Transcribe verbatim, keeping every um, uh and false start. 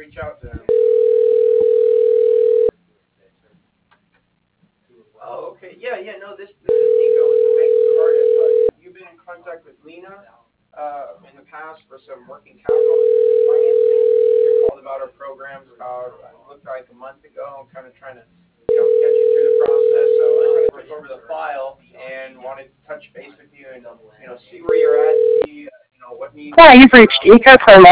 reach out to him. Oh, okay. Yeah, yeah. No, this this is Nico with the Bank of Cardiff. Uh, you've been in contact with Lena uh, in the past for some working capital and financing. You called about our programs about uh, it looked like a month ago. Kind of trying to you know get you through the process. So I kind of took over the file and wanted to touch base with you and you know see where you're at, see uh, you know what needs. Hi, you've reached EcoPromo.